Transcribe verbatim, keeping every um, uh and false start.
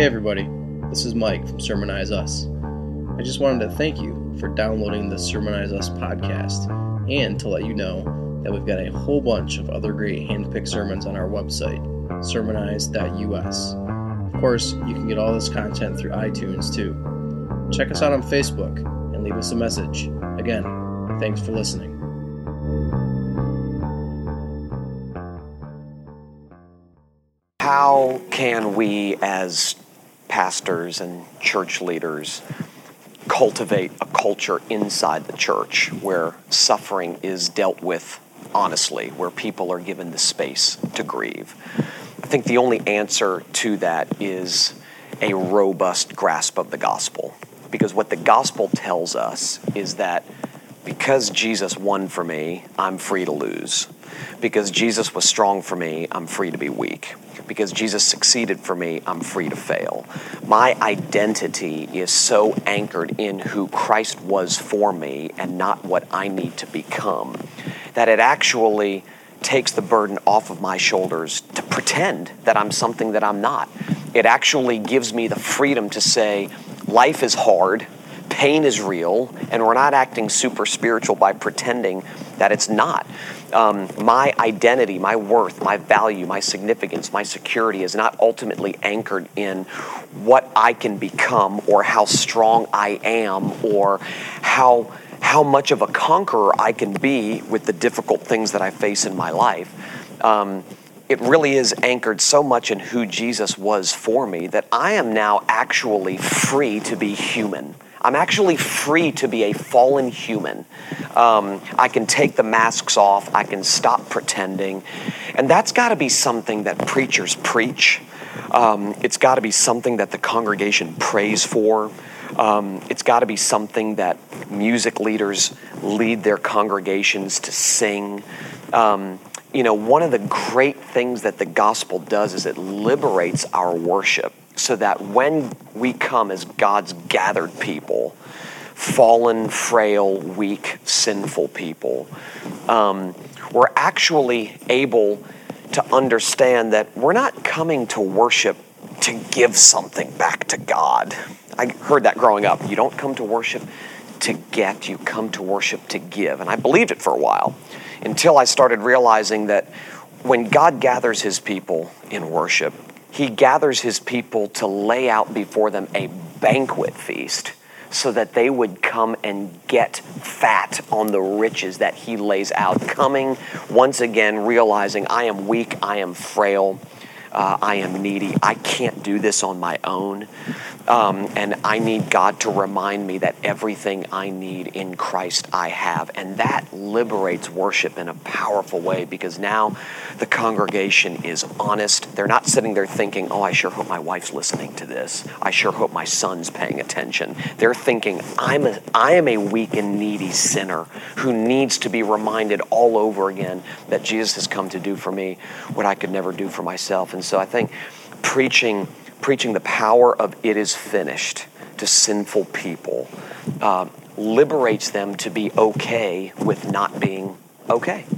everybody, this is Mike from Sermonize Us. I just wanted to thank you for downloading the Sermonize Us podcast and to let you know that we've got a whole bunch of other great hand-picked sermons on our website, sermonize dot U S. Of course, you can get all this content through iTunes too. Check us out on Facebook and leave us a message. Again, thanks for listening. How can we as pastors and church leaders cultivate a culture inside the church where suffering is dealt with honestly, where people are given the space to grieve? I think the only answer to that is a robust grasp of the gospel. Because what the gospel tells us is that because Jesus won for me, I'm free to lose. Because Jesus was strong for me, I'm free to be weak. Because Jesus succeeded for me, I'm free to fail. My identity is so anchored in who Christ was for me and not what I need to become, that it actually takes the burden off of my shoulders to pretend that I'm something that I'm not. It actually gives me the freedom to say, life is hard, pain is real, and we're not acting super spiritual by pretending that it's not. Um, my identity, my worth, my value, my significance, my security is not ultimately anchored in what I can become or how strong I am or how how much of a conqueror I can be with the difficult things that I face in my life. Um, it really is anchored so much in who Jesus was for me that I am now actually free to be human. I'm actually free to be a fallen human. Um, I can take the masks off. I can stop pretending. And that's got to be something that preachers preach. Um, it's got to be something that the congregation prays for. Um, it's got to be something that music leaders lead their congregations to sing. Um, you know, one of the great things that the gospel does is it liberates our worship, so that when we come as God's gathered people, fallen, frail, weak, sinful people, um, we're actually able to understand that we're not coming to worship to give something back to God. I heard that growing up. You don't come to worship to get, you come to worship to give. And I believed it for a while until I started realizing that when God gathers his people in worship, he gathers his people to lay out before them a banquet feast so that they would come and get fat on the riches that he lays out, coming once again realizing I am weak, I am frail, uh, I am needy, I can't do this on my own. Um, and I need God to remind me that everything I need in Christ I have. And that liberates worship in a powerful way, because now the congregation is honest. They're not sitting there thinking, oh, I sure hope my wife's listening to this. I sure hope my son's paying attention. They're thinking, I'm a, I am a weak and needy sinner who needs to be reminded all over again that Jesus has come to do for me what I could never do for myself. And so I think preaching Preaching the power of it is finished to sinful people uh, liberates them to be okay with not being okay.